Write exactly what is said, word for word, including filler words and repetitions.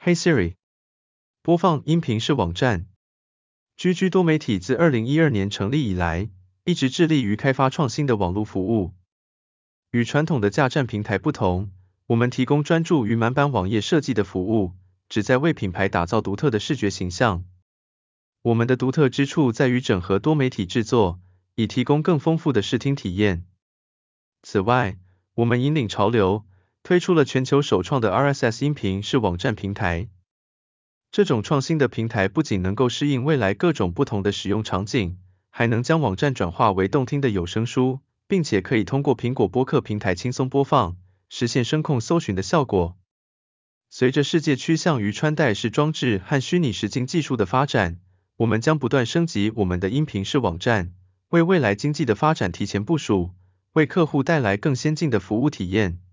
Hey Siri， 播放音频式网站。G G 多媒体自二零一二年成立以来，一直致力于开发创新的网络服务。与传统的架站平台不同，我们提供专注于满版网页设计的服务，旨在为品牌打造独特的视觉形象。我们的独特之处在于整合多媒体制作，以提供更丰富的视听体验。此外，我们引领潮流，推出了全球首创的 R S S 音频式网站平台。这种创新的平台不仅能够适应未来各种不同的使用场景，还能将网站转化为动听的有声书，并且可以通过苹果播客平台轻松播放，实现声控搜寻的效果。随着世界趋向于穿戴式装置和虚拟实境技术的发展，我们将不断升级我们的音频式网站，为未来经济的发展提前部署，为客户带来更先进的服务体验。